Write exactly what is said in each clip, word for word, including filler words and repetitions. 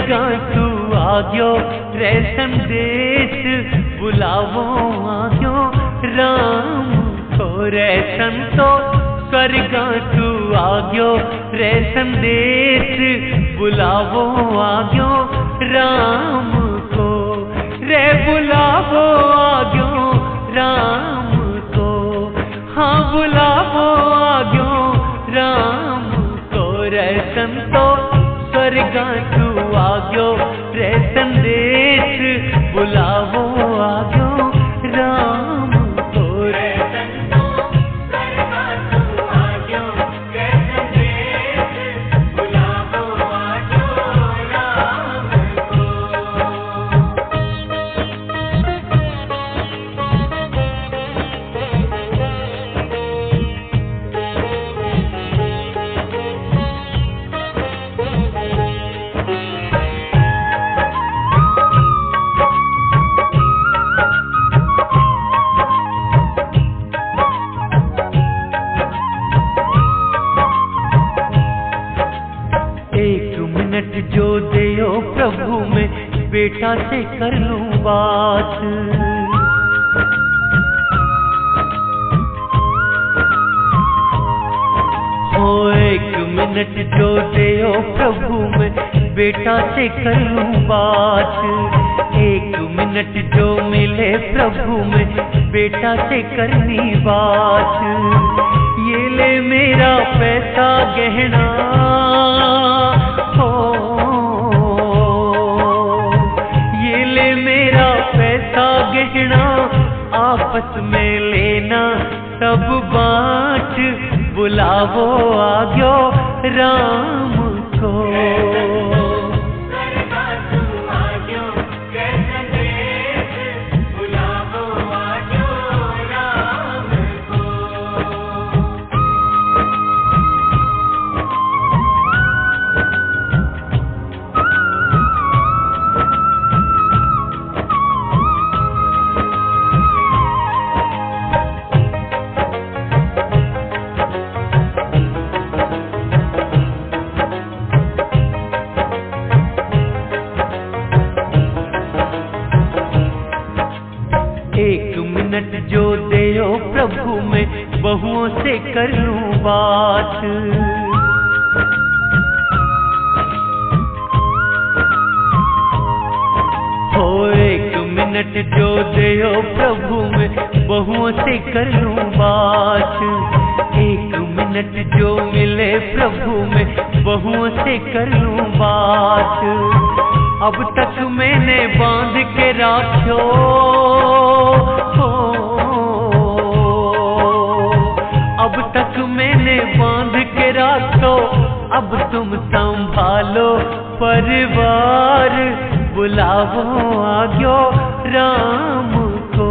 स्वर्गा तू आग्यो रे संदेश बुलावो आग्यो राम को रे संतो स्वर्गा तू आग्यो रे संदेश बुलावो आग्यो राम को रे बुलावो आग्यो राम को हाँ बुलावो आग्यो राम को रे संतो स्वर्गा तू आग्यो रे संदेश बुलावो आग्यो राम को रे संतो स्वर्गा तू आग्यो रे संदेश बुलावो आग्यो राम को। एक मिनट जो देओ प्रभु में बेटा से कर लूं बात, हो एक मिनट जो देओ प्रभु में बेटा से कर लूं बात, एक मिनट जो मिले प्रभु में बेटा से करनी बात, ये ले मेरा पैसा गहना हो, ये ले मेरा पैसा गहना आपस में लेना सब बाँट बुलावो आग्यो राम को। एक मिनट जो देओ प्रभु में बहुओं से कर लूं बात, हो एक मिनट जो देओ प्रभु में बहुओं से कर लूं बात, एक मिनट जो मिले प्रभु में बहुओं से कर लूं बात, अब तक मैंने बांध के राख्यो हो, अब तक मैंने बांध के राखो, अब तुम संभालो परिवार बुलावो आग्यो राम को।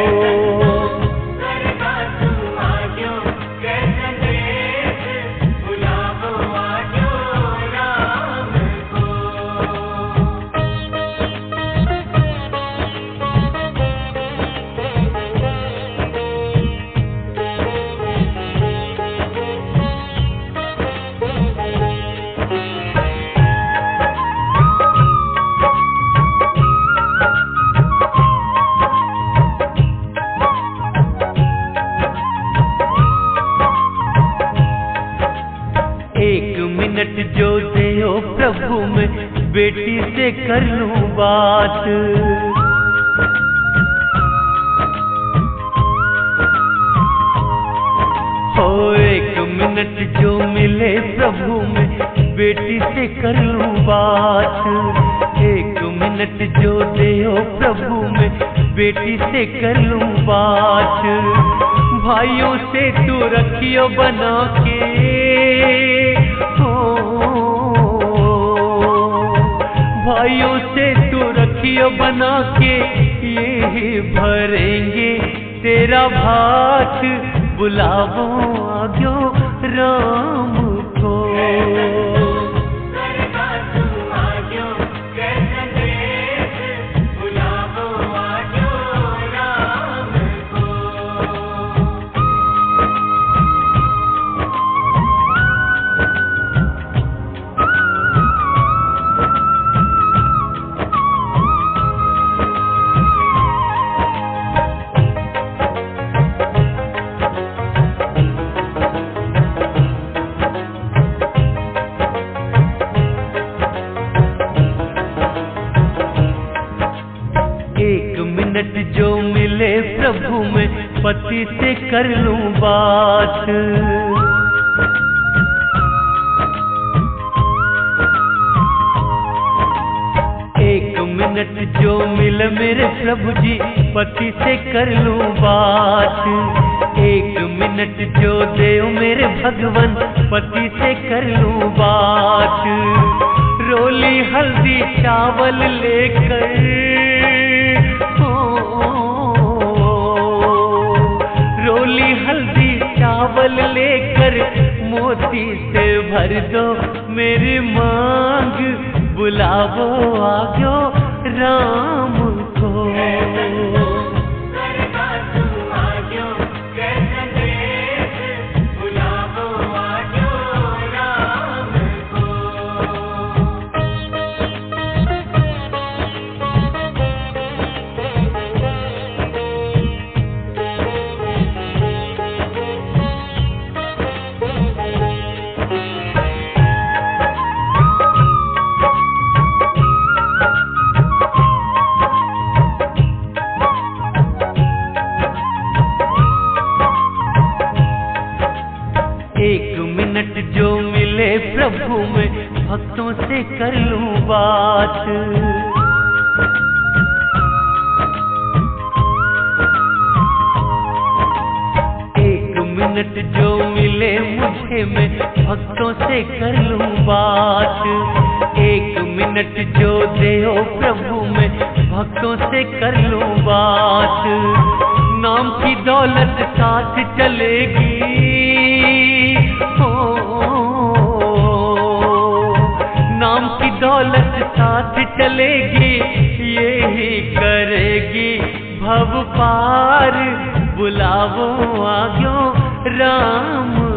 एक मिनट जो देओ प्रभु में बेटी से कर लूं बात, हो एक मिनट जो मिले प्रभु में बेटी से कर लूं बात, एक मिनट जो देओ प्रभु में बेटी से कर लूं बात, भाइयों से तू रखियो बना के हो, भाइयों से तू रखियो बना के ये भरेंगे तेरा भात बुलावो आग्यो राम को। पति से कर लूं बात। एक मिनट जो मिले मेरे प्रभु जी, पति से कर लूं बात। एक मिनट जो दे मेरे भगवान, पति से कर लूं बात। रोली हल्दी चावल लेकर, रोली हल्दी चावल लेकर मोती से भर दो मेरी मांग। बुलावो आजो राम को, बुलावो आजो राम को। एक मिनट जो मिले प्रभु में, भक्तों से कर लूं बात। एक मिनट जो मिले मुझे में, भक्तों से कर लूं बात। एक मिनट जो दे प्रभु में, भक्तों से कर लूं बात। नाम की दौलत साथ चलेगी, नाम की दौलत साथ चलेगी, यही करेगी भव पार। बुलावो आज्ञो राम